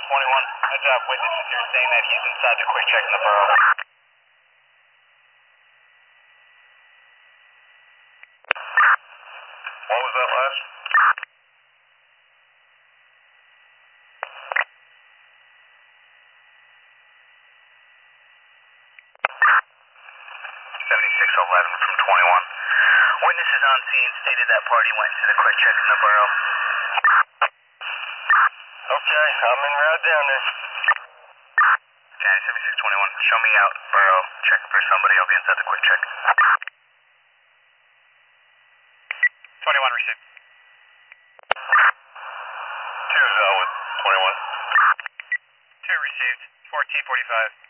21, heads up, witness is here saying that he's inside the quick check in the borough. What was that last? 7611 from 21. Witnesses on scene stated that party went into the quick check in the borough. Okay, I'm en route down there. County 7621, show me out, borough, check for somebody, I'll be inside the quick check. 21 received. 2's out with 21. 2 received, 1445.